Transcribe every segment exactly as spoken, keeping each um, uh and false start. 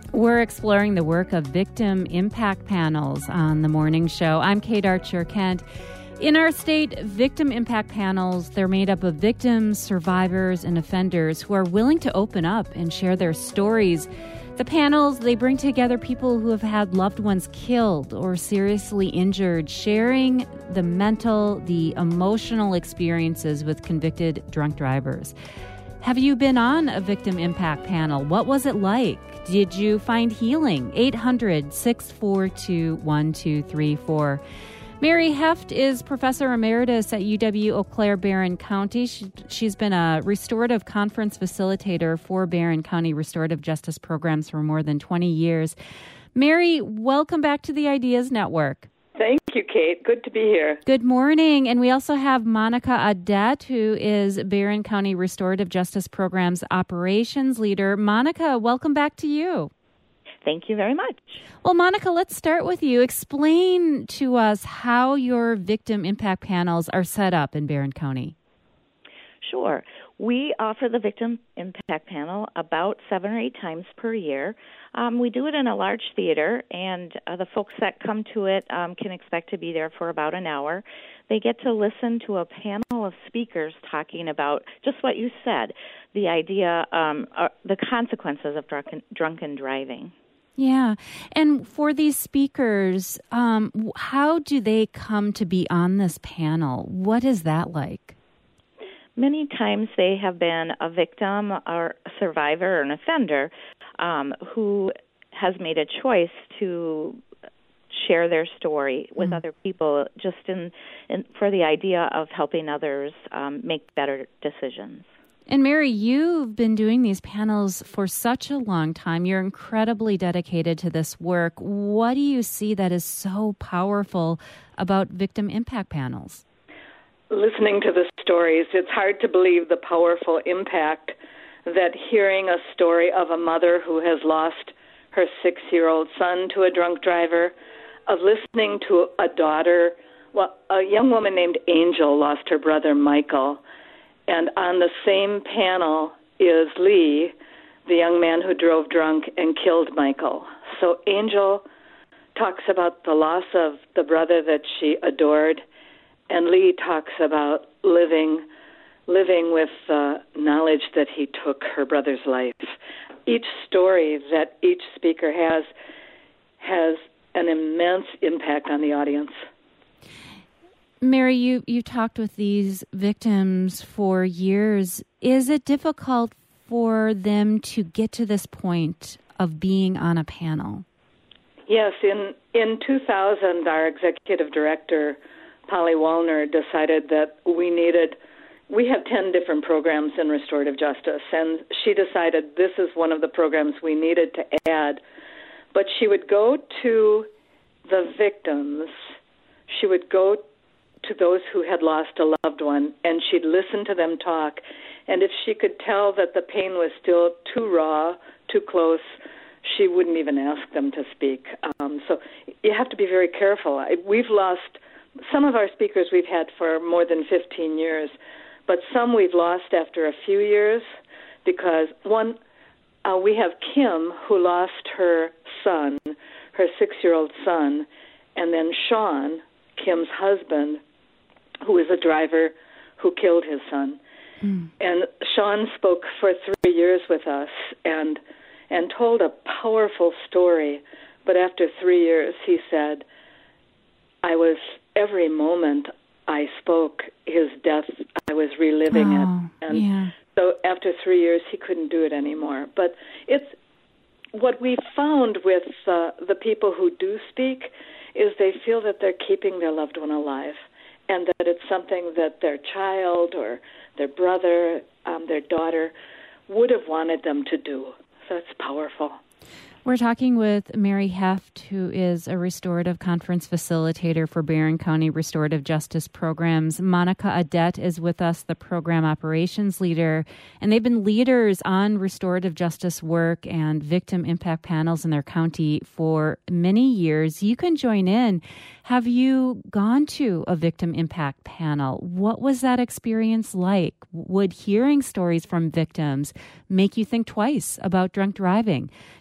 We're exploring the work of victim impact panels on the morning show. I'm Kate Archer-Kent. In our state, victim impact panels, they're made up of victims, survivors, and offenders who are willing to open up and share their stories. The panels, they bring together people who have had loved ones killed or seriously injured, sharing the mental, the emotional experiences with convicted drunk drivers. Have you been on a victim impact panel? What was it like? Did you find healing? eight hundred, six four two, one two three four. Mary Heft is Professor Emeritus at U W-Eau Claire Barron County. She, she's been a restorative conference facilitator for Barron County restorative justice programs for more than twenty years. Mary, welcome back to the Ideas Network. Thank you, Kate. Good to be here. Good morning. And we also have Monica Audette, who is Barron County Restorative Justice Programs Operations Leader. Monica, welcome back to you. Thank you very much. Well, Monica, let's start with you. Explain to us how your victim impact panels are set up in Barron County. Sure. We offer the Victim Impact Panel about seven or eight times per year. Um, we do it in a large theater, and uh, the folks that come to it um, can expect to be there for about an hour. They get to listen to a panel of speakers talking about just what you said, the idea, um, uh, the consequences of drunken, drunken driving. Yeah. And for these speakers, um, how do they come to be on this panel? What is that like? Many times they have been a victim or a survivor or an offender um, who has made a choice to share their story with mm. other people just in, in for the idea of helping others um, make better decisions. And Mary, you've been doing these panels for such a long time. You're incredibly dedicated to this work. What do you see that is so powerful about victim impact panels? Listening to the stories, it's hard to believe the powerful impact that hearing a story of a mother who has lost her six-year-old son to a drunk driver, of listening to a daughter, well, a young woman named Angel lost her brother Michael, and on the same panel is Lee, the young man who drove drunk and killed Michael. So Angel talks about the loss of the brother that she adored, and Lee talks about living living with the knowledge that he took her brother's life. Each story that each speaker has has an immense impact on the audience. Mary, you, you talked with these victims for years. Is it difficult for them to get to this point of being on a panel? Yes. In, in two thousand, our executive director, Polly Wallner, decided that we needed, we have ten different programs in restorative justice, and she decided this is one of the programs we needed to add. But she would go to the victims, she would go to those who had lost a loved one, and she'd listen to them talk. And if she could tell that the pain was still too raw, too close, she wouldn't even ask them to speak. Um, so you have to be very careful. I, we've lost some of our speakers we've had for more than fifteen years, but some we've lost after a few years because, one, uh, we have Kim, who lost her son, her six-year-old son, and then Sean, Kim's husband, who is a driver who killed his son. Mm. And Sean spoke for three years with us and and told a powerful story. But after three years, he said, I was, every moment I spoke his death, I was reliving oh, it. And yeah. so after three years, he couldn't do it anymore. But it's what we found with uh, the people who do speak is they feel that they're keeping their loved one alive and that it's something that their child or their brother, um, their daughter would have wanted them to do. So it's powerful. We're talking with Mary Heft, who is a restorative conference facilitator for Barron County Restorative Justice Programs. Monica Audette is with us, the program operations leader, and they've been leaders on restorative justice work and victim impact panels in their county for many years. You can join in. Have you gone to a victim impact panel? What was that experience like? Would hearing stories from victims make you think twice about drunk driving?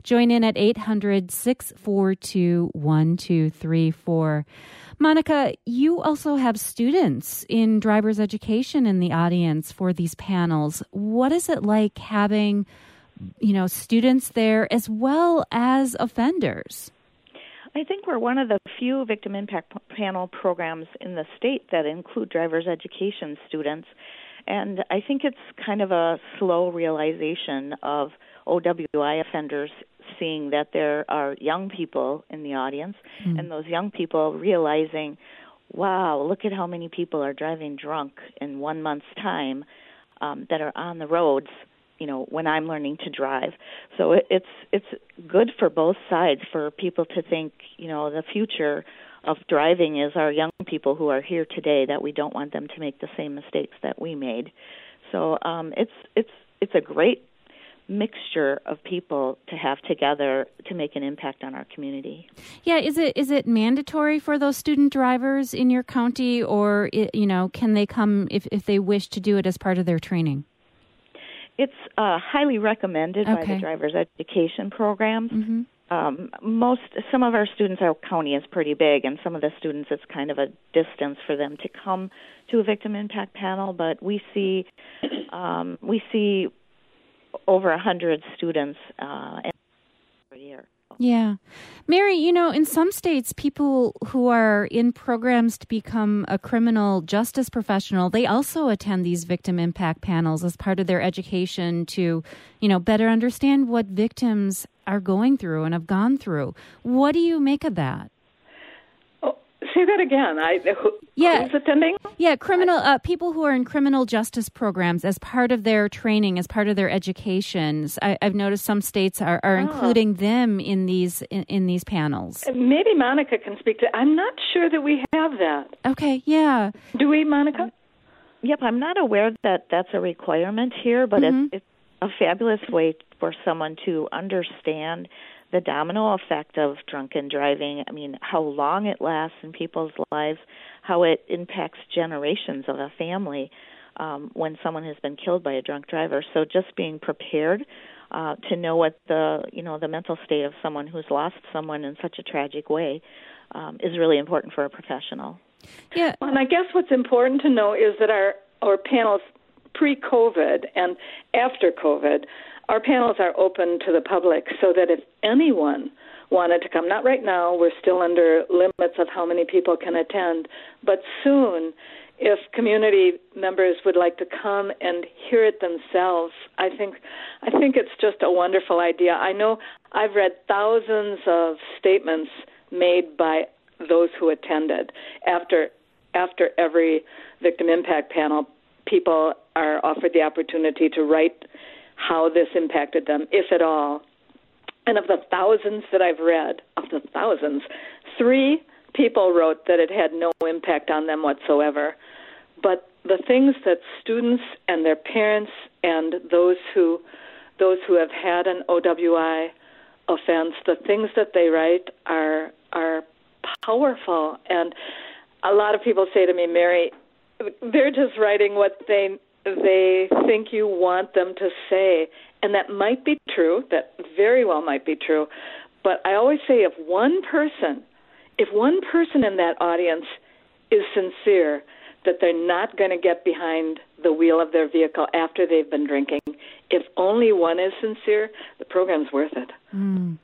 Join in at eight hundred, six four two, one two three four. Monica, you also have students in driver's education in the audience for these panels. What is it like having, you know, students there as well as offenders? I think we're one of the few victim impact panel programs in the state that include driver's education students. And I think it's kind of a slow realization of O W I offenders seeing that there are young people in the audience, mm. and those young people realizing, wow, look at how many people are driving drunk in one month's time um, that are on the roads, you know, when I'm learning to drive. So it, it's it's good for both sides for people to think, you know, the future of driving is our young people who are here today, that we don't want them to make the same mistakes that we made. So um, it's it's it's a great mixture of people to have together to make an impact on our community. Yeah, is it is it mandatory for those student drivers in your county, or it, you know, can they come if, if they wish to do it as part of their training? It's uh, highly recommended okay. by the driver's education programs. Mm-hmm. Um, most, some of our students, our county is pretty big, and some of the students, it's kind of a distance for them to come to a victim impact panel. But we see, um, we see over a hundred students uh, per year. Yeah. Mary, you know, in some states, people who are in programs to become a criminal justice professional, they also attend these victim impact panels as part of their education to, you know, better understand what victims are going through and have gone through. What do you make of that? Oh, say that again. I, who, yeah. Who's attending? Yeah, criminal uh, people who are in criminal justice programs as part of their training, as part of their educations. I, I've noticed some states are, are oh. including them in these in, in these panels. Maybe Monica can speak to. I'm not sure that we have that. Okay, yeah. Do we, Monica? Yep, I'm not aware that that's a requirement here, but mm-hmm. it's, it's a fabulous way for someone to understand the domino effect of drunken driving. I mean, how long it lasts in people's lives, how it impacts generations of a family um, when someone has been killed by a drunk driver. So just being prepared uh, to know what the, you know, the mental state of someone who's lost someone in such a tragic way um, is really important for a professional. Yeah. Well, and I guess what's important to know is that our, our panels pre-COVID and after COVID, our panels are open to the public so that if anyone wanted to come, not right now, we're still under limits of how many people can attend, but soon, if community members would like to come and hear it themselves, I think I think it's just a wonderful idea. I know I've read thousands of statements made by those who attended. After after every victim impact panel, people are offered the opportunity to write how this impacted them, if at all. And of the thousands that I've read, of the thousands, three people wrote that it had no impact on them whatsoever. But the things that students and their parents and those who those who have had an O W I offense, the things that they write are are powerful. And a lot of people say to me, Mary, they're just writing what they they think you want them to say. And that might be true, that very well might be true. But I always say if one person, if one person in that audience is sincere, that they're not going to get behind the wheel of their vehicle after they've been drinking, if only one is sincere, the program's worth it. Mm.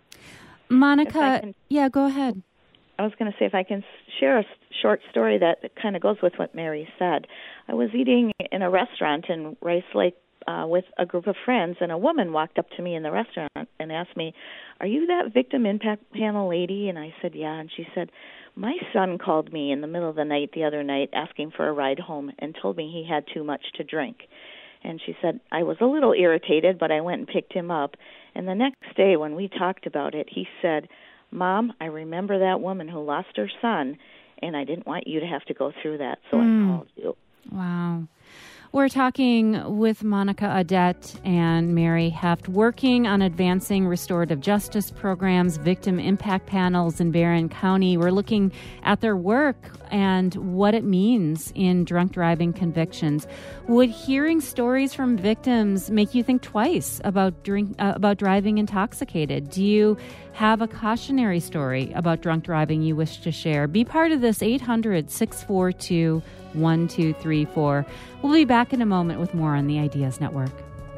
Monica, can, yeah, go ahead. I was going to say, if I can share a short story that kind of goes with what Mary said. I was eating in a restaurant in Rice Lake uh, with a group of friends, and a woman walked up to me in the restaurant and asked me, "Are you that victim impact panel lady?" And I said, "Yeah." And she said, "My son called me in the middle of the night the other night asking for a ride home and told me he had too much to drink." And she said, "I was a little irritated, but I went and picked him up. And the next day when we talked about it, he said, 'Mom, I remember that woman who lost her son, and I didn't want you to have to go through that, so mm. I called you.'" Wow. We're talking with Monica Audette and Mary Heft, working on advancing restorative justice programs, victim impact panels in Barron County. We're looking at their work and what it means in drunk driving convictions. Would hearing stories from victims make you think twice about drink uh, about driving intoxicated? Do you have a cautionary story about drunk driving you wish to share? Be part of this. Eight hundred, six four two, one two three four. We'll be back in a moment with more on the Ideas Network.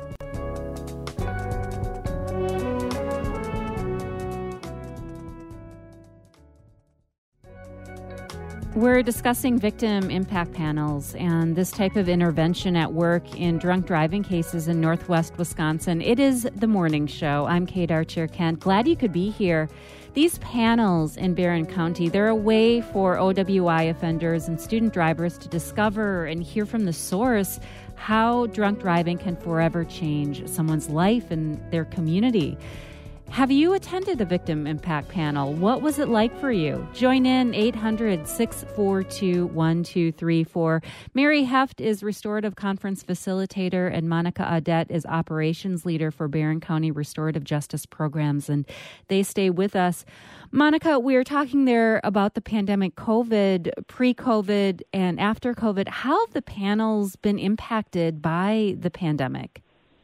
We're discussing victim impact panels and this type of intervention at work in drunk driving cases in Northwest Wisconsin. It is the morning show. I'm Kate Archer-Kent. Glad you could be here. These panels in Barron County, they're a way for O W I offenders and student drivers to discover and hear from the source how drunk driving can forever change someone's life and their community. Have you attended a victim impact panel? What was it like for you? Join in eight hundred, six four two, one two three four. Mary Heft is Restorative Conference Facilitator and Monica Audette is Operations Leader for Barron County Restorative Justice Programs, and they stay with us. Monica, we are talking there about the pandemic, COVID, pre-COVID, and after COVID. How have the panels been impacted by the pandemic?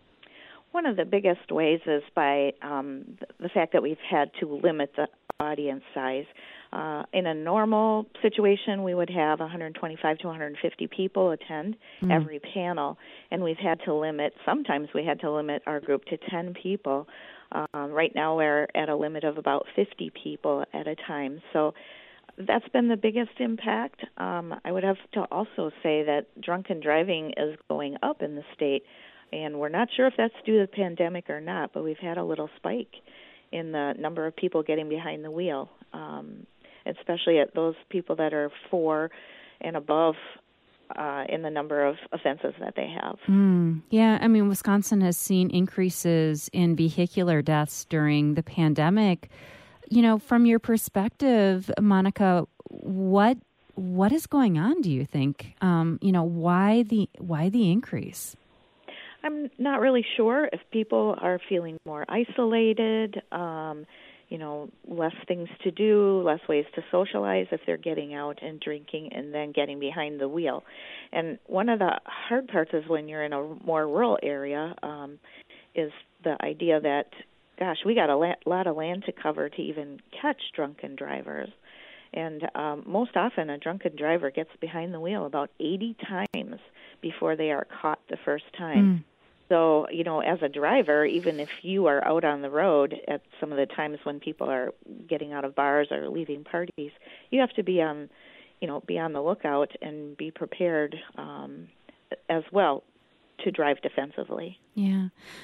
One of the biggest ways is by um, the fact that we've had to limit the audience size. Uh, in a normal situation, we would have one hundred twenty-five to one hundred fifty people attend mm. every panel, and we've had to limit, sometimes we had to limit our group to ten people. Um, right now we're at a limit of about fifty people at a time. So that's been the biggest impact. Um, I would have to also say that drunken driving is going up in the state. And we're not sure if that's due to the pandemic or not, but we've had a little spike in the number of people getting behind the wheel, um, especially at those people that are four and above uh, in the number of offenses that they have. Mm, yeah, I mean, Wisconsin has seen increases in vehicular deaths during the pandemic. You know, from your perspective, Monica, what what is going on, do you think? Um, you know, why the why the increase? I'm not really sure if people are feeling more isolated, um, you know, less things to do, less ways to socialize if they're getting out and drinking and then getting behind the wheel. And one of the hard parts is when you're in a more rural area um, is the idea that, gosh, we got a la- lot of land to cover to even catch drunken drivers. And um, most often a drunken driver gets behind the wheel about eighty times before they are caught the first time. Mm. So, you know, as a driver, even if you are out on the road at some of the times when people are getting out of bars or leaving parties, you have to be on, you know, be on the lookout and be prepared um, as well to drive defensively. Yeah.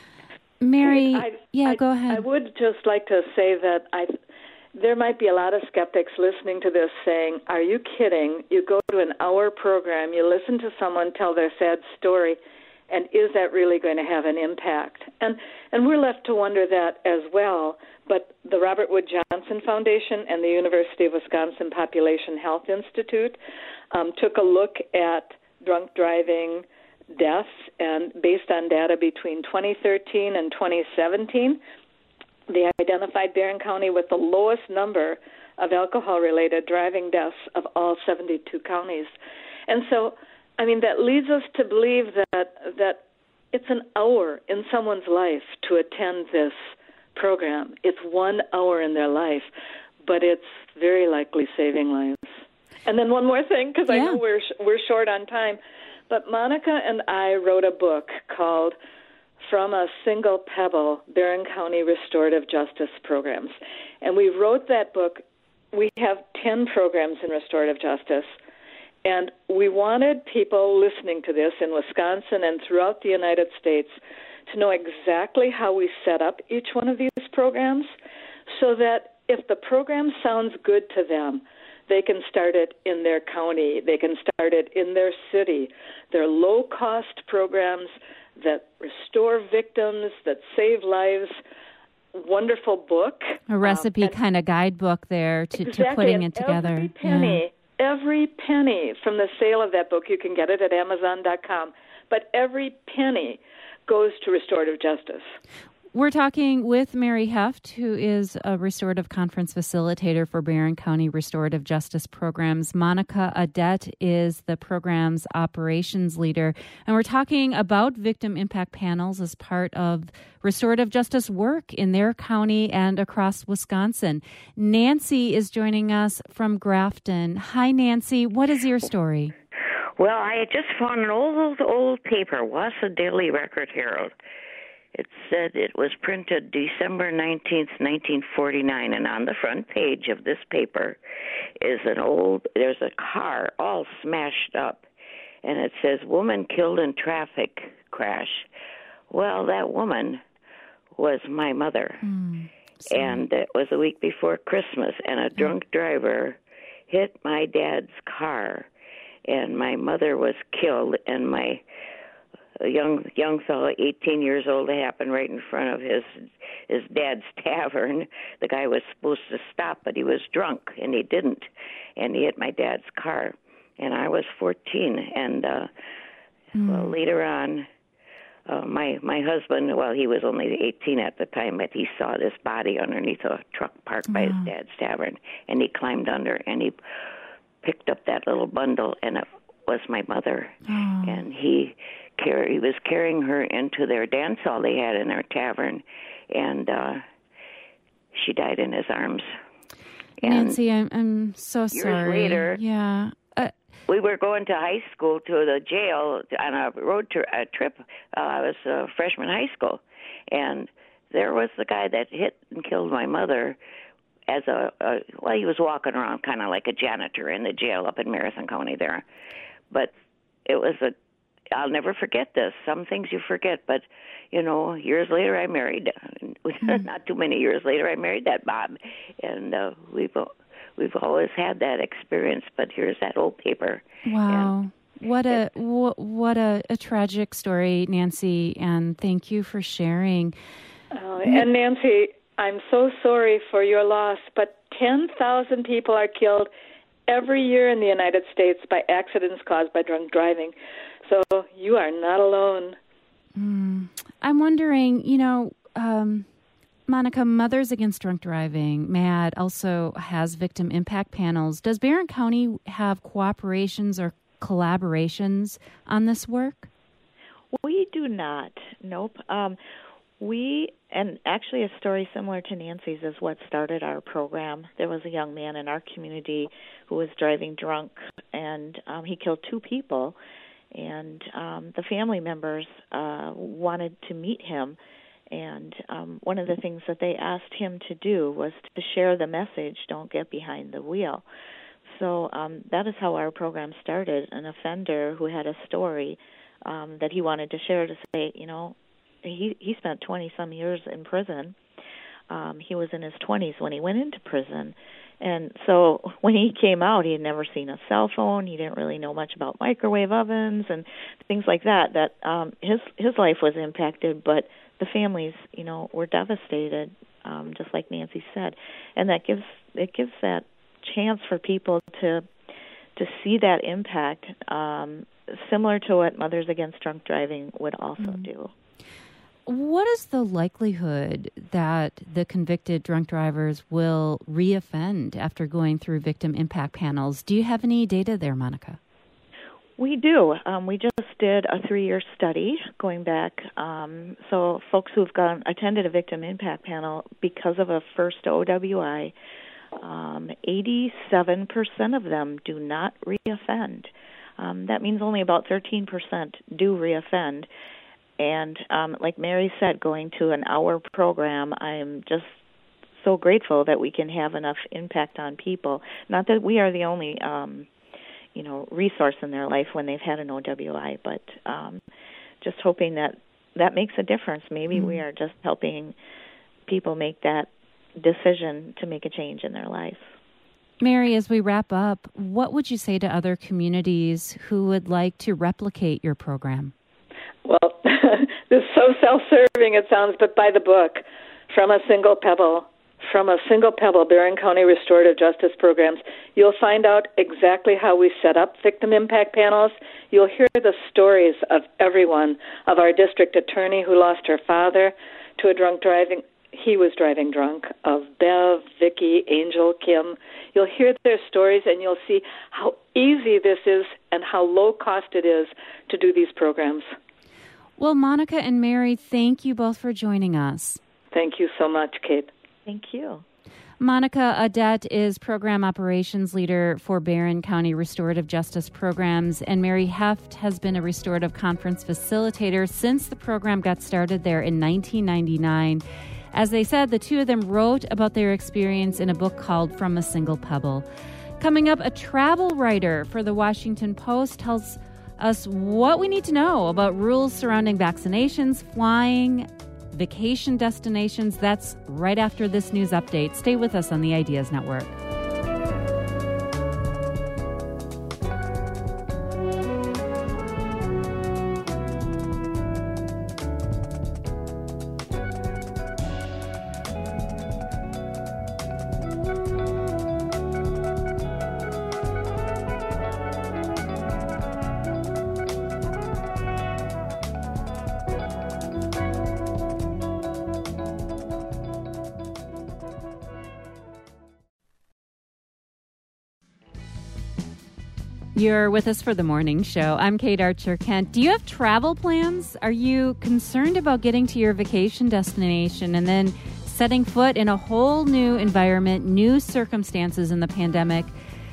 Mary, I, yeah, I, go ahead. I would just like to say that I, there might be a lot of skeptics listening to this saying, are you kidding? You go to an hour program, you listen to someone tell their sad story, and is that really going to have an impact? And and we're left to wonder that as well. But the Robert Wood Johnson Foundation and the University of Wisconsin Population Health Institute um, took a look at drunk driving deaths, and based on data between twenty thirteen and twenty seventeen, they identified Barron County with the lowest number of alcohol-related driving deaths of all seventy-two counties. And so, I mean, that leads us to believe that that it's an hour in someone's life to attend this program. It's one hour in their life, but it's very likely saving lives. And then one more thing, because yeah. I know we're we're short on time, but Monica and I wrote a book called From a Single Pebble, Barron County Restorative Justice Programs. And we wrote that book. We have ten programs in restorative justice. And we wanted people listening to this in Wisconsin and throughout the United States to know exactly how we set up each one of these programs so that if the program sounds good to them, they can start it in their county, they can start it in their city. They're low-cost programs that restore victims, that save lives. Wonderful book. A recipe um, kind of guidebook there to, exactly, to putting it together. Every penny. Yeah. Every penny from the sale of that book, you can get it at Amazon dot com. but every penny goes to restorative justice. We're talking with Mary Heft, who is a restorative conference facilitator for Barron County Restorative Justice Programs. Monica Audette is the program's operations leader. And we're talking about victim impact panels as part of restorative justice work in their county and across Wisconsin. Nancy is joining us from Grafton. Hi, Nancy. What is your story? Well, I had just found an old, old paper, Wausau Daily Record Herald. It said it was printed December nineteenth, nineteen forty-nine, and on the front page of this paper is an old, there's a car all smashed up, and it says, woman killed in traffic crash. Well, that woman was my mother, mm, and it was a week before Christmas, and a drunk driver hit my dad's car, and my mother was killed, and my A young young fellow, eighteen years old, it happened right in front of his his dad's tavern. The guy was supposed to stop, but he was drunk, and he didn't, and he hit my dad's car. And I was fourteen, and uh, mm. well, later on, uh, my my husband, well, he was only eighteen at the time, but he saw this body underneath a truck parked by wow. his dad's tavern, and he climbed under, and he picked up that little bundle, and it was my mother, oh. and he. He was carrying her into their dance hall they had in their tavern, and uh, she died in his arms. And Nancy, I'm, I'm so years sorry. Years later, yeah. Uh, we were going to high school to the jail on a road tri- a trip. Uh, I was a freshman high school, and there was the guy that hit and killed my mother as a, a well, he was walking around kind of like a janitor in the jail up in Marathon County there. But it was a I'll never forget this. Some things you forget, but, you know, years later I married, mm. not too many years later, I married that Bob. And uh, we've we've always had that experience, but here's that old paper. Wow. And what a what, what a, a tragic story, Nancy, and thank you for sharing. Uh, and Nancy, I'm so sorry for your loss, but ten thousand people are killed every year in the United States by accidents caused by drunk driving. So you are not alone. Mm. I'm wondering, you know, um, Monica, Mothers Against Drunk Driving, MADD, also has victim impact panels. Does Barron County have cooperations or collaborations on this work? We do not. Nope. Um, we, and actually a story similar to Nancy's is what started our program. There was a young man in our community who was driving drunk, and um, he killed two people. And um, the family members uh, wanted to meet him, and um, one of the things that they asked him to do was to share the message, don't get behind the wheel. So um, that is how our program started, an offender who had a story um, that he wanted to share to say, you know, he, he spent twenty-some years in prison. Um, he was in his twenties when he went into prison. And so when he came out, he had never seen a cell phone. He didn't really know much about microwave ovens and things like that. That um, his his life was impacted, but the families, you know, were devastated, um, just like Nancy said. And that gives it gives that chance for people to to see that impact, um, similar to what Mothers Against Drunk Driving would also mm. do. What is the likelihood that the convicted drunk drivers will reoffend after going through victim impact panels? Do you have any data there, Monica? We do. Um, we just did a three-year study going back. Um, so folks who've gone attended a victim impact panel because of a first O W I, um, eighty-seven percent of them do not reoffend. Um, that means only about thirteen percent do reoffend. And um, like Mary said, going to an hour program, I'm just so grateful that we can have enough impact on people. Not that we are the only, um, you know, resource in their life when they've had an O W I, but um, just hoping that that makes a difference. Maybe mm-hmm. we are just helping people make that decision to make a change in their life. Mary, as we wrap up, what would you say to other communities who would like to replicate your program? Well, this is so self-serving it sounds, but by the book, From a Single Pebble, From a Single Pebble, Barron County Restorative Justice Programs. You'll find out exactly how we set up victim impact panels. You'll hear the stories of everyone, of our district attorney who lost her father to a drunk driving, he was driving drunk, of Bev, Vicki, Angel, Kim. You'll hear their stories and you'll see how easy this is and how low cost it is to do these programs. Well, Monica and Mary, thank you both for joining us. Thank you so much, Kate. Thank you. Monica Audette is Program Operations Leader for Barron County Restorative Justice Programs, and Mary Heft has been a restorative conference facilitator since the program got started there in nineteen ninety-nine. As they said, the two of them wrote about their experience in a book called From a Single Pebble. Coming up, a travel writer for the Washington Post tells us what we need to know about rules surrounding vaccinations, flying, vacation destinations. That's right after this news update. Stay with us on the Ideas Network. You're with us for the morning show. I'm Kate Archer-Kent. Do you have travel plans? Are you concerned about getting to your vacation destination and then setting foot in a whole new environment, new circumstances in the pandemic?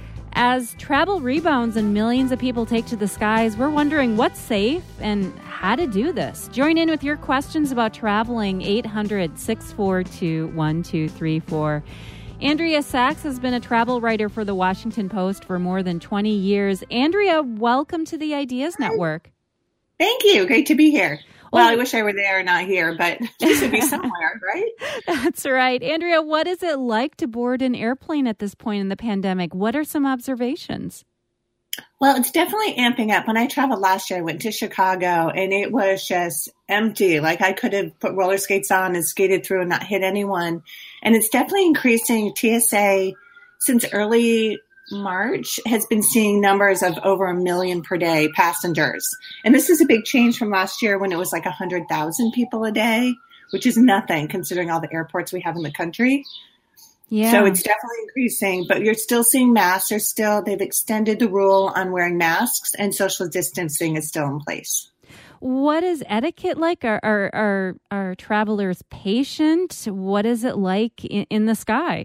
As travel rebounds and millions of people take to the skies, we're wondering what's safe and how to do this. Join in with your questions about traveling, eight hundred, six four two, one two three four. Andrea Sachs has been a travel writer for the Washington Post for more than twenty years. Andrea, welcome to the Ideas Network. Thank you. Great to be here. Well, I wish I were there, not here, but this would be somewhere, right? That's right. Andrea, what is it like to board an airplane at this point in the pandemic? What are some observations? Well, it's definitely amping up. When I traveled last year, I went to Chicago, and it was just empty. Like I could have put roller skates on and skated through and not hit anyone. And it's definitely increasing. T S A, since early March, has been seeing numbers of over a million per day passengers. And this is a big change from last year when it was like one hundred thousand people a day, which is nothing considering all the airports we have in the country. Yeah. So it's definitely increasing, but you're still seeing masks. They're still, they've extended the rule on wearing masks, and social distancing is still in place. What is etiquette like? Are are are, are travelers patient? What is it like in, in the sky?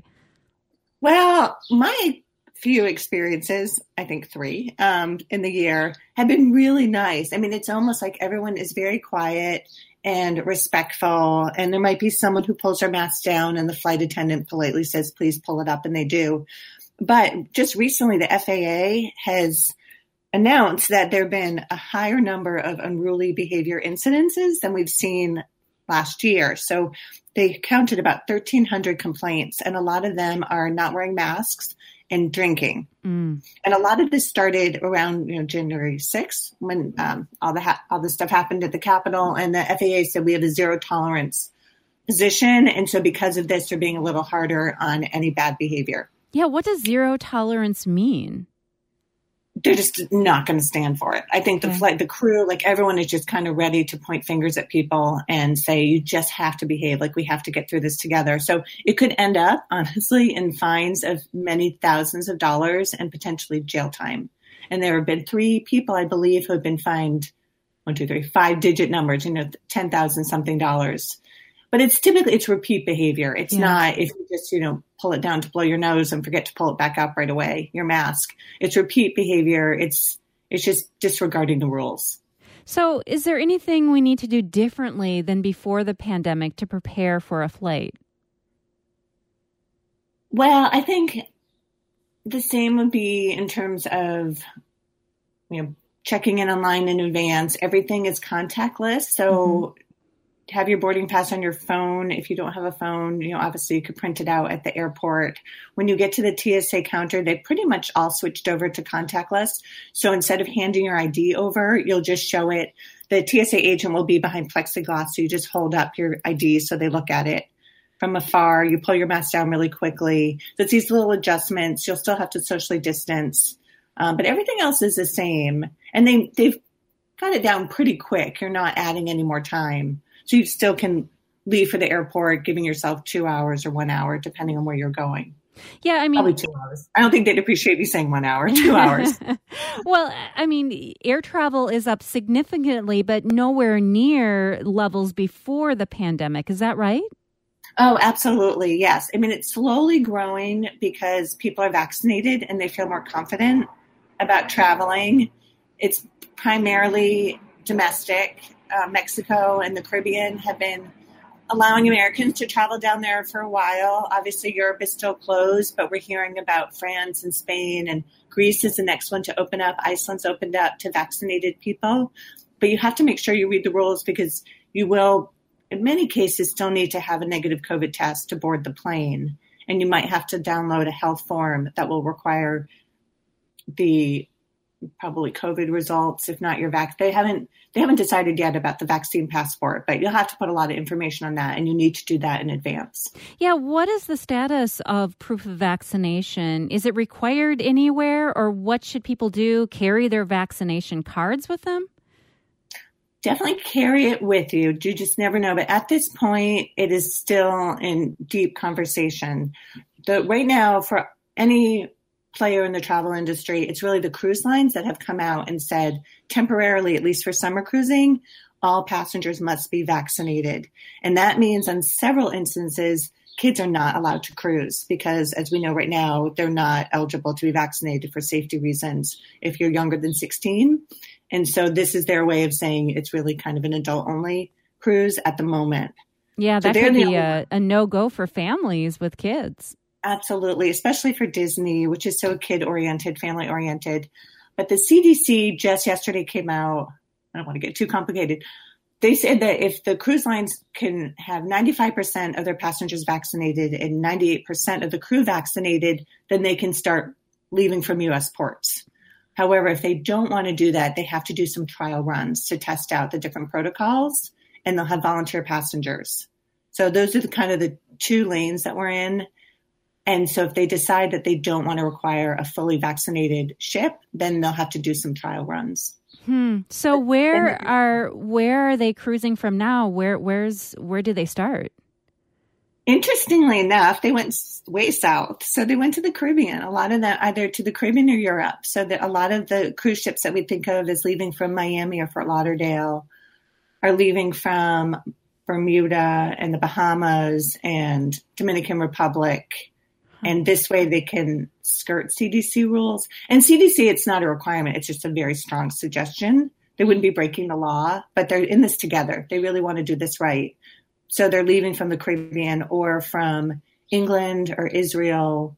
Well, my few experiences, I think three, um, in the year have been really nice. I mean, it's almost like everyone is very quiet and respectful, and there might be someone who pulls their mask down and the flight attendant politely says, please pull it up, and they do. But just recently, the F A A has announced that there have been a higher number of unruly behavior incidences than we've seen last year. So they counted about thirteen hundred complaints, and a lot of them are not wearing masks and drinking. Mm. And a lot of this started around, you know, January sixth when um, all the ha- all this stuff happened at the Capitol, and the F A A said we have a zero tolerance position. And so because of this, they're being a little harder on any bad behavior. Yeah. What does zero tolerance mean? They're just not going to stand for it. I think the okay. flight, the crew, like everyone is just kind of ready to point fingers at people and say, you just have to behave, like we have to get through this together. So it could end up, honestly, in fines of many thousands of dollars and potentially jail time. And there have been three people, I believe, who have been fined one, two, three, five digit numbers, you know, ten thousand something dollars. But it's typically, it's repeat behavior. It's yeah. not if you just, you know, pull it down to blow your nose and forget to pull it back up right away, your mask. It's repeat behavior. It's it's just disregarding the rules. So is there anything we need to do differently than before the pandemic to prepare for a flight? Well, I think the same would be in terms of, you know, checking in online in advance. Everything is contactless. So mm-hmm. have your boarding pass on your phone. If you don't have a phone, you know, obviously you could print it out at the airport. When you get to the T S A counter, they pretty much all switched over to contactless. So instead of handing your I D over, you'll just show it. The T S A agent will be behind plexiglass. So you just hold up your I D so they look at it. from afar. You pull your mask down really quickly. So it's these little adjustments. You'll still have to socially distance. Um, but everything else is the same. And they, they've got it down pretty quick. You're not adding any more time. So you still can leave for the airport, giving yourself two hours or one hour, depending on where you're going. Yeah, I mean, probably two hours. I don't think they'd appreciate you saying one hour, two hours. Well, I mean, air travel is up significantly, but nowhere near levels before the pandemic. Is that right? Oh, absolutely. Yes. I mean, it's slowly growing because people are vaccinated and they feel more confident about traveling. It's primarily domestic. Uh, Mexico and the Caribbean have been allowing Americans to travel down there for a while. Obviously, Europe is still closed, but we're hearing about France and Spain, and Greece is the next one to open up. Iceland's opened up to vaccinated people. But you have to make sure you read the rules because you will, in many cases, still need to have a negative COVID test to board the plane. And you might have to download a health form that will require the probably COVID results, if not your vac. They haven't they haven't decided yet about the vaccine passport, but you'll have to put a lot of information on that, and you need to do that in advance. Yeah, what is the status of proof of vaccination? Is it required anywhere, or what should people do? Carry their vaccination cards with them? Definitely carry it with you. You just never know. But at this point, it is still in deep conversation. The, right now, for any player in the travel industry, it's really the cruise lines that have come out and said temporarily, at least for summer cruising, all passengers must be vaccinated. And that means on several instances, kids are not allowed to cruise because, as we know right now, they're not eligible to be vaccinated for safety reasons if you're younger than sixteen. And so this is their way of saying it's really kind of an adult-only cruise at the moment. Yeah, that so could be a, a no-go for families with kids. Absolutely, especially for Disney, which is so kid-oriented, family-oriented. But the C D C just yesterday came out, I don't want to get too complicated. They said that if the cruise lines can have ninety-five percent of their passengers vaccinated and ninety-eight percent of the crew vaccinated, then they can start leaving from U S ports. However, if they don't want to do that, they have to do some trial runs to test out the different protocols, and they'll have volunteer passengers. So those are the kind of the two lanes that we're in. And so if they decide that they don't want to require a fully vaccinated ship, then they'll have to do some trial runs. Hmm. So where are where are they cruising from now? Where where's where do they start? Interestingly enough, they went way south. So they went to the Caribbean. A lot of them either to the Caribbean or Europe. So that a lot of the cruise ships that we think of as leaving from Miami or Fort Lauderdale are leaving from Bermuda and the Bahamas and Dominican Republic. And this way they can skirt C D C rules. And C D C, it's not a requirement. It's just a very strong suggestion. They wouldn't be breaking the law, but they're in this together. They really want to do this right. So they're leaving from the Caribbean or from England or Israel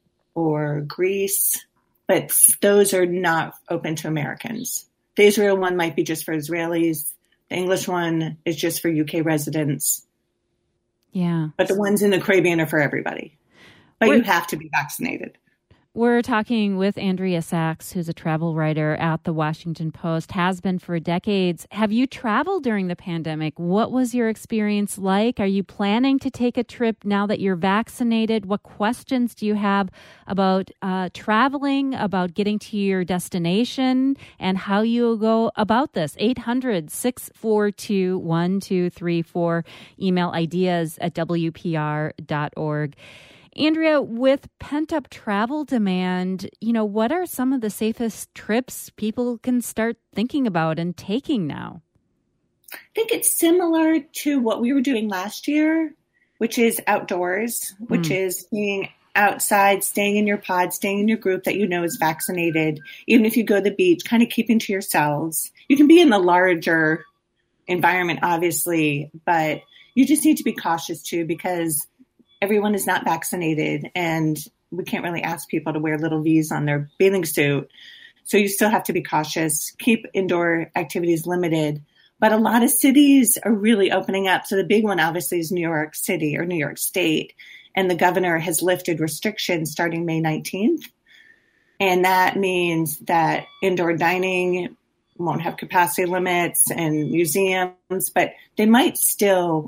or Greece, but those are not open to Americans. The Israel one might be just for Israelis. The English one is just for U K residents. Yeah. But the ones in the Caribbean are for everybody. But We're, you have to be vaccinated. We're talking with Andrea Sachs, who's a travel writer at the Washington Post, has been for decades. Have you traveled during the pandemic? What was your experience like? Are you planning to take a trip now that you're vaccinated? What questions do you have about uh, traveling, about getting to your destination, and how you go about this? eight hundred, six four two, one two three four. Email ideas at w p r dot org. Andrea, with pent-up travel demand, you know, what are some of the safest trips people can start thinking about and taking now? I think it's similar to what we were doing last year, which is outdoors, which mm. is being outside, staying in your pod, staying in your group that you know is vaccinated. Even if you go to the beach, kind of keeping to yourselves. You can be in the larger environment, obviously, but you just need to be cautious too, because everyone is not vaccinated, and we can't really ask people to wear little V's on their bathing suit. So you still have to be cautious, keep indoor activities limited. But a lot of cities are really opening up. So the big one, obviously, is New York City or New York State. And the governor has lifted restrictions starting May nineteenth. And that means that indoor dining won't have capacity limits and museums, but they might still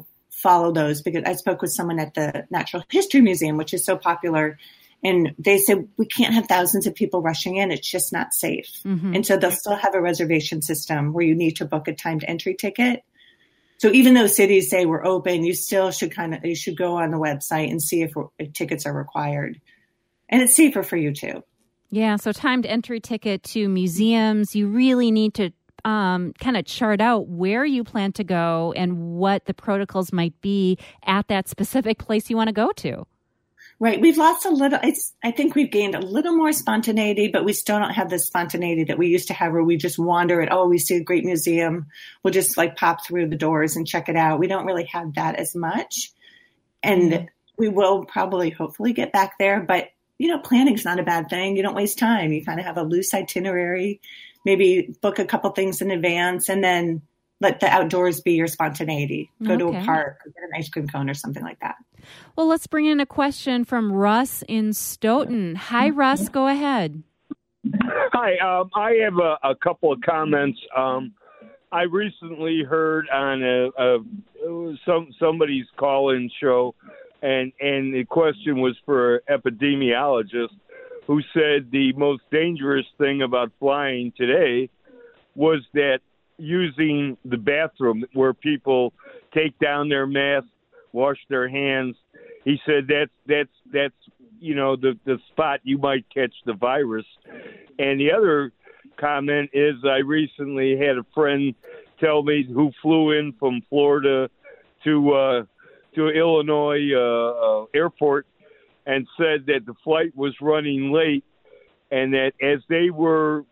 follow those, because I spoke with someone at the Natural History Museum, which is so popular. And they said, we can't have thousands of people rushing in. It's just not safe. Mm-hmm. And so they'll still have a reservation system where you need to book a timed entry ticket. So even though cities say we're open, you still should kind of, you should go on the website and see if, if tickets are required. And it's safer for you too. Yeah. So timed entry ticket to museums, you really need to um, kind of chart out where you plan to go and what the protocols might be at that specific place you want to go to. Right. We've lost a little, it's, I think we've gained a little more spontaneity, but we still don't have the spontaneity that we used to have where we just wander and, oh, we see a great museum. We'll just like pop through the doors and check it out. We don't really have that as much. And mm-hmm. we will probably hopefully get back there. But, you know, planning's not a bad thing. You don't waste time. You kind of have a loose itinerary, maybe book a couple things in advance, and then let the outdoors be your spontaneity. Go okay. to a park or get an ice cream cone or something like that. Well, let's bring in a question from Russ in Stoughton. Hi, Russ. Go ahead. Hi. Um, I have a, a couple of comments. Um, I recently heard on a, a some somebody's call-in show, and, and the question was for an epidemiologist who said the most dangerous thing about flying today was that using the bathroom where people take down their masks, wash their hands. He said that's that's that's you know the the spot you might catch the virus. And the other comment is, I recently had a friend tell me who flew in from Florida to uh, to Illinois uh, uh, airport and said that the flight was running late, and that as they were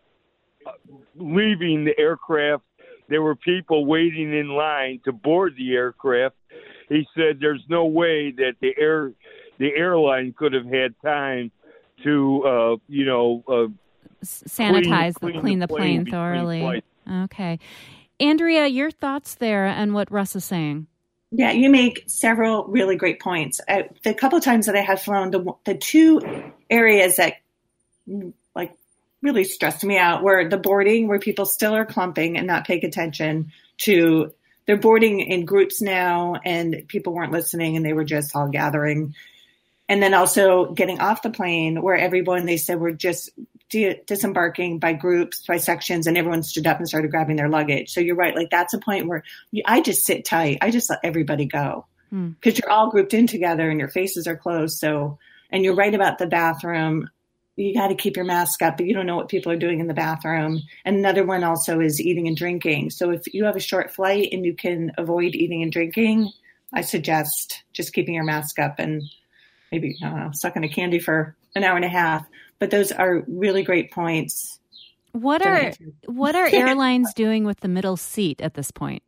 leaving the aircraft, there were people waiting in line to board the aircraft. He said there's no way that the air, the airline could have had time to, uh, you know, uh, sanitize, clean, clean, clean the, the plane, plane thoroughly. Okay. Andrea, your thoughts there and what Russ is saying? Yeah, you make several really great points. Uh, the couple of times that I have flown, the the two areas that like really stressed me out were the boarding, where people still are clumping and not paying attention to, they're boarding in groups now and people weren't listening and they were just all gathering. And then also getting off the plane where everyone, they said, were just de- disembarking by groups, by sections, and everyone stood up and started grabbing their luggage. So you're right. Like that's a point where you, I just sit tight. I just let everybody go because mm. you're all grouped in together and your faces are closed. So, and you're right about the bathroom. You got to keep your mask up, but you don't know what people are doing in the bathroom. And another one also is eating and drinking. So if you have a short flight and you can avoid eating and drinking, I suggest just keeping your mask up and maybe, I don't know, sucking a candy for an hour and a half. But those are really great points. What are what are airlines doing with the middle seat at this point?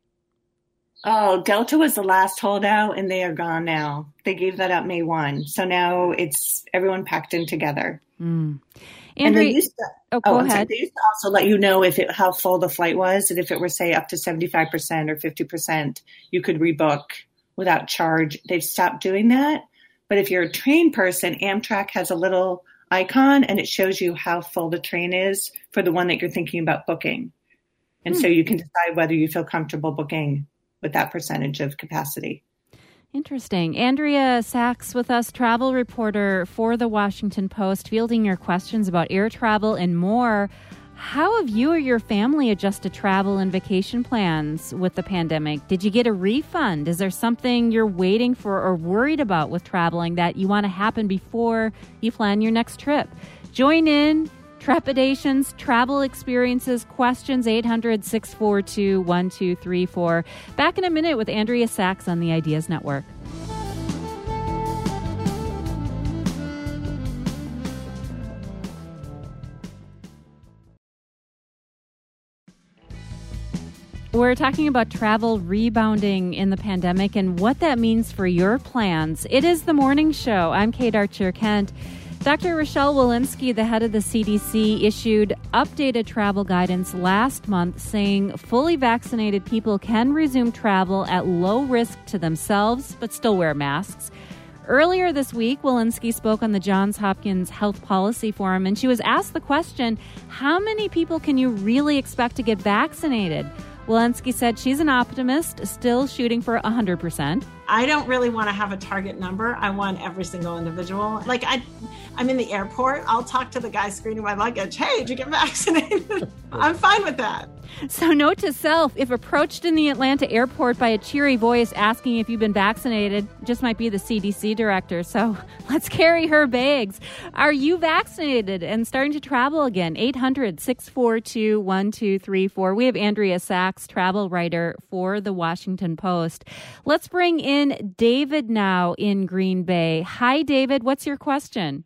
Oh, Delta was the last holdout, and they are gone now. They gave that up May first. So now it's everyone packed in together. Mm. And they used to, oh, go oh, ahead. Sorry, they used to also let you know if it, how full the flight was, and if it were, say, up to seventy-five percent or fifty percent, you could rebook without charge. They've stopped doing that. But if you're a train person, Amtrak has a little icon, and it shows you how full the train is for the one that you're thinking about booking. And hmm. so you can decide whether you feel comfortable booking with that percentage of capacity. Interesting. Andrea Sachs with us, travel reporter for the Washington Post, fielding your questions about air travel and more. How have you or your family adjusted travel and vacation plans with the pandemic? Did you get a refund? Is there something you're waiting for or worried about with traveling that you want to happen before you plan your next trip? Join in. Trepidations, travel experiences, questions, eight hundred, six four two, one two three four. Back in a minute with Andrea Sachs on the Ideas Network. We're talking about travel rebounding in the pandemic and what that means for your plans. It is the morning show. I'm Kate Archer-Kent. Doctor Rochelle Walensky, the head of the C D C, issued updated travel guidance last month saying fully vaccinated people can resume travel at low risk to themselves, but still wear masks. Earlier this week, Walensky spoke on the Johns Hopkins Health Policy Forum, and she was asked the question, how many people can you really expect to get vaccinated? Walensky said she's an optimist, still shooting for one hundred percent. I don't really want to have a target number. I want every single individual. Like I, I'm in the airport. I'll talk to the guy screening my luggage. Hey, did you get vaccinated? I'm fine with that. So note to self, if approached in the Atlanta airport by a cheery voice asking if you've been vaccinated, just might be the C D C director. So let's carry her bags. Are you vaccinated and starting to travel again? eight hundred, six four two, one two three four. We have Andrea Sachs, travel writer for The Washington Post. Let's bring in David now in Green Bay. Hi, David. What's your question?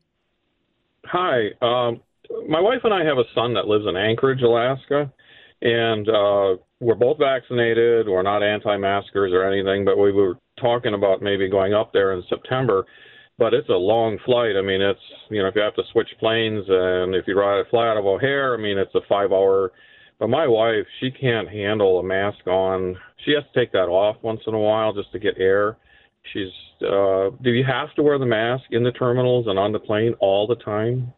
Hi. Um, my wife and I have a son that lives in Anchorage, Alaska. And uh, we're both vaccinated. We're not anti-maskers or anything, but we were talking about maybe going up there in September. But it's a long flight. I mean, it's, you know, if you have to switch planes and if you ride a fly out of O'Hare, I mean, it's a five-hour. But my wife, she can't handle a mask on. She has to take that off once in a while just to get air. She's, uh, do you have to wear the mask in the terminals and on the plane all the time?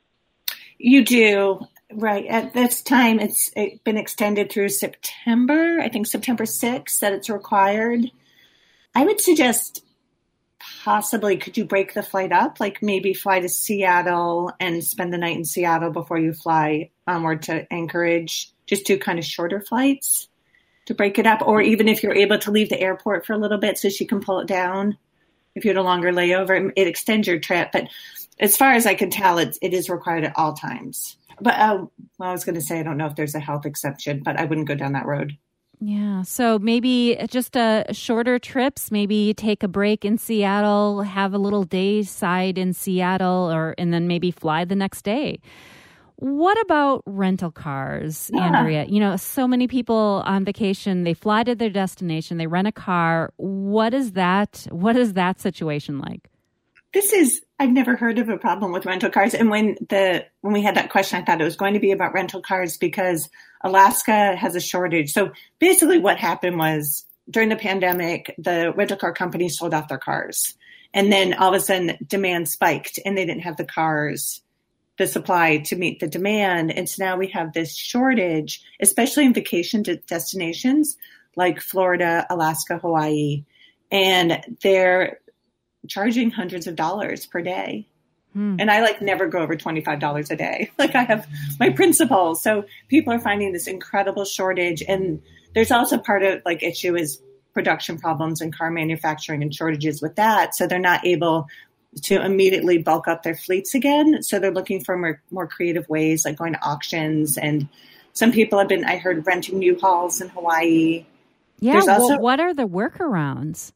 You do. Right. At this time, it's been extended through September, I think September sixth, that it's required. I would suggest possibly could you break the flight up, like maybe fly to Seattle and spend the night in Seattle before you fly onward to Anchorage, just do kind of shorter flights to break it up. Or even if you're able to leave the airport for a little bit so she can pull it down, if you had a longer layover, it extends your trip. But as far as I can tell, it, it is required at all times. But uh, well, I was going to say, I don't know if there's a health exception, but I wouldn't go down that road. Yeah. So maybe just a uh, shorter trips, maybe take a break in Seattle, have a little day side in Seattle, or and then maybe fly the next day. What about rental cars, yeah. Andrea? You know, so many people on vacation, they fly to their destination, they rent a car. What is that? What is that situation like? This is, I've never heard of a problem with rental cars. And when the when we had that question, I thought it was going to be about rental cars because Alaska has a shortage. So basically what happened was during the pandemic, the rental car companies sold off their cars. And then all of a sudden demand spiked and they didn't have the cars, the supply to meet the demand. And so now we have this shortage, especially in vacation destinations like Florida, Alaska, Hawaii. And they're charging hundreds of dollars per day. Hmm. And I like never go over twenty-five dollars a day. Like I have my principles. So people are finding this incredible shortage. And there's also part of like issue is production problems in car manufacturing and shortages with that. So they're not able to immediately bulk up their fleets again. So they're looking for more, more creative ways, like going to auctions. And some people have been, I heard, renting U-Hauls in Hawaii. Yeah. There's also, well, what are the workarounds?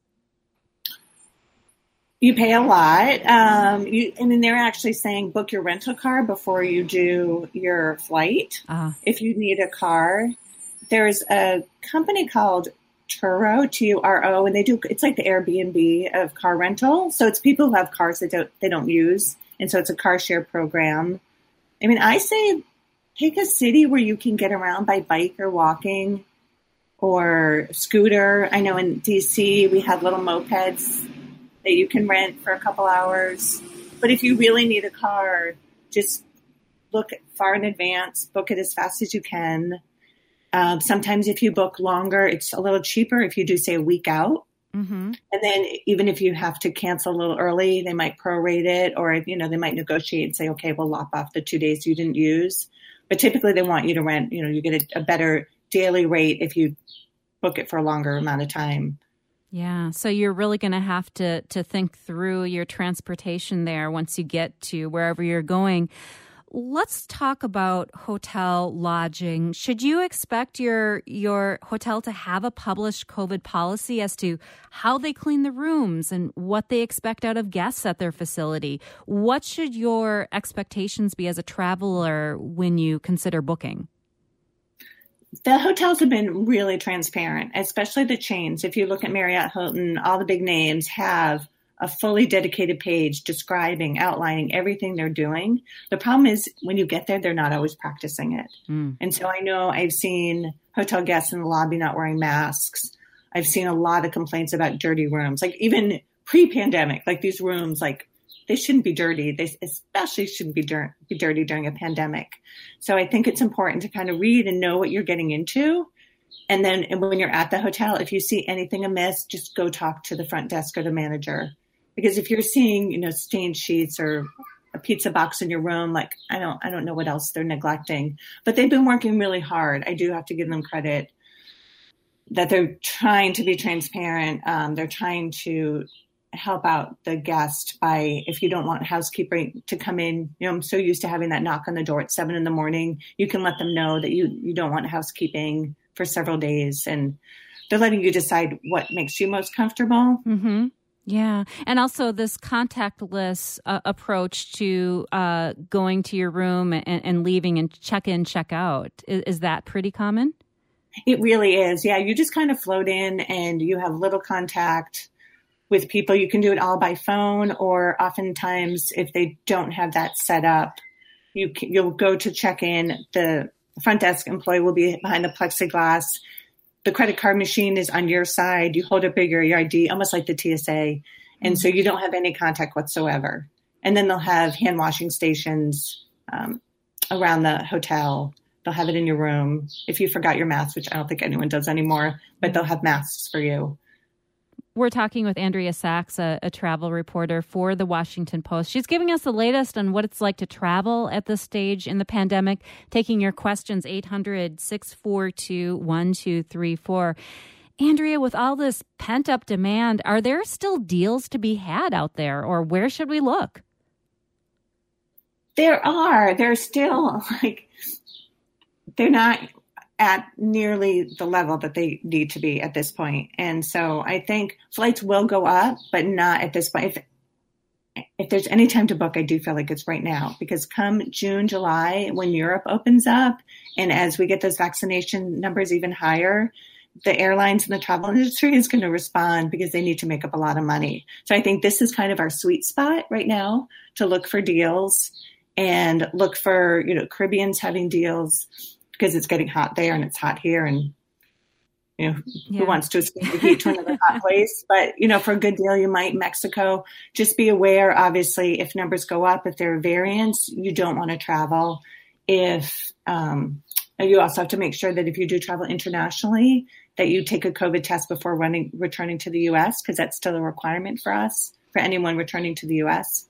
You pay a lot. Um, you, I mean, they're actually saying book your rental car before you do your flight. Uh. If you need a car, there's a company called Turo, T U R O, and they do. It's like the Airbnb of car rental. So it's people who have cars that don't they don't use, and so it's a car share program. I mean, I say pick a city where you can get around by bike or walking or scooter. I know in D C we have little mopeds that you can rent for a couple hours. But if you really need a car, just look far in advance, book it as fast as you can. Um, sometimes if you book longer, it's a little cheaper if you do, say, a week out. Mm-hmm. And then even if you have to cancel a little early, they might prorate it or, you know, they might negotiate and say, okay, we'll lop off the two days you didn't use. But typically they want you to rent, you know, you get a, a better daily rate if you book it for a longer amount of time. Yeah, so you're really going to have to to think through your transportation there once you get to wherever you're going. Let's talk about hotel lodging. Should you expect your your hotel to have a published COVID policy as to how they clean the rooms and what they expect out of guests at their facility? What should your expectations be as a traveler when you consider booking? The hotels have been really transparent, especially the chains. If you look at Marriott, Hilton, all the big names have a fully dedicated page describing, outlining everything they're doing. The problem is when you get there, they're not always practicing it. Mm. And so I know I've seen hotel guests in the lobby not wearing masks. I've seen a lot of complaints about dirty rooms, like even pre-pandemic, like these rooms, like they shouldn't be dirty. They especially shouldn't be, dur- be dirty during a pandemic. So I think it's important to kind of read and know what you're getting into and then when you're at the hotel, if you see anything amiss, just go talk to the front desk or the manager. Because if you're seeing, you know, stained sheets or a pizza box in your room, like I don't, I don't know what else they're neglecting, but they've been working really hard. I do have to give them credit that they're trying to be transparent. Um, they're trying to help out the guest by, if you don't want housekeeper to come in, you know, I'm so used to having that knock on the door at seven in the morning. You can let them know that you, you don't want housekeeping for several days, and they're letting you decide what makes you most comfortable. Mm-hmm. Yeah. And also this contactless uh, approach to uh, going to your room and, and leaving and check in, check out. Is, is that pretty common? It really is. Yeah. You just kind of float in and you have little contact with people. You can do it all by phone, or oftentimes if they don't have that set up, you can, you'll go to check in. The front desk employee will be behind the plexiglass. The credit card machine is on your side. You hold up your, your I D, almost like the T S A. And so you don't have any contact whatsoever. And then they'll have hand washing stations um, around the hotel. They'll have it in your room. If you forgot your mask, which I don't think anyone does anymore, but they'll have masks for you. We're talking with Andrea Sachs, a, a travel reporter for The Washington Post. She's giving us the latest on what it's like to travel at this stage in the pandemic, taking your questions, eight hundred, six four two, one two three four. Andrea, with all this pent-up demand, are there still deals to be had out there, or where should we look? There are. They're still, like, they're not at nearly the level that they need to be at this point. And so I think flights will go up, but not at this point. If, if there's any time to book, I do feel like it's right now, because come June, July, when Europe opens up, and as we get those vaccination numbers even higher, the airlines and the travel industry is going to respond, because they need to make up a lot of money. So I think this is kind of our sweet spot right now to look for deals and look for, you know, Caribbeans having deals, because it's getting hot there and it's hot here, and, you know, yeah. Who wants to escape the heat to another hot place? But, you know, for a good deal, you might Mexico. Just be aware, obviously, if numbers go up, if there are variants, you don't want to travel. If um, you also have to make sure that if you do travel internationally, that you take a COVID test before running, returning to the U S, because that's still a requirement for us, for anyone returning to the U S.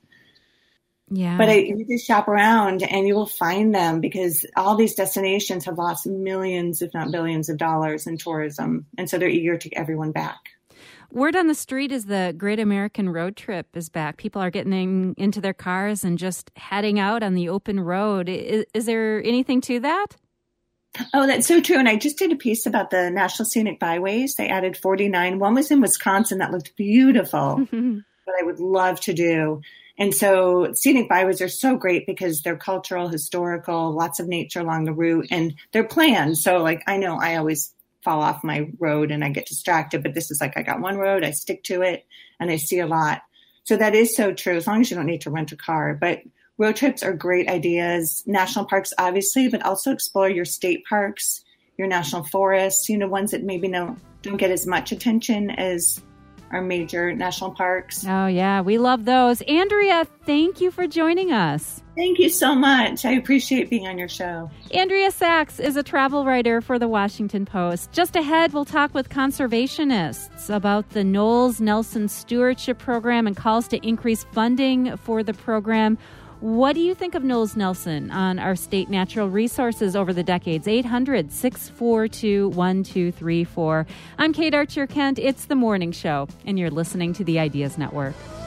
Yeah. But I, you just shop around and you will find them, because all these destinations have lost millions, if not billions of dollars in tourism. And so they're eager to get everyone back. Word on the street is the Great American Road Trip is back. People are getting in, into their cars and just heading out on the open road. Is, is there anything to that? Oh, that's so true. And I just did a piece about the National Scenic Byways. They added forty-nine. One was in Wisconsin that looked beautiful, but I would love to do. And so scenic byways are so great because they're cultural, historical, lots of nature along the route, and they're planned. So, like, I know I always fall off my road and I get distracted, but this is like, I got one road, I stick to it, and I see a lot. So that is so true, as long as you don't need to rent a car. But road trips are great ideas. National parks, obviously, but also explore your state parks, your national forests, you know, ones that maybe no, don't get as much attention as our major national parks. Oh, yeah. We love those. Andrea, thank you for joining us. Thank you so much. I appreciate being on your show. Andrea Sachs is a travel writer for The Washington Post. Just ahead, we'll talk with conservationists about the Knowles Nelson Stewardship Program and calls to increase funding for the program. What do you think of Knowles Nelson on our state natural resources over the decades? eight hundred, six four two, one two three four. I'm Kate Archer Kent. It's The Morning Show, and you're listening to the Ideas Network.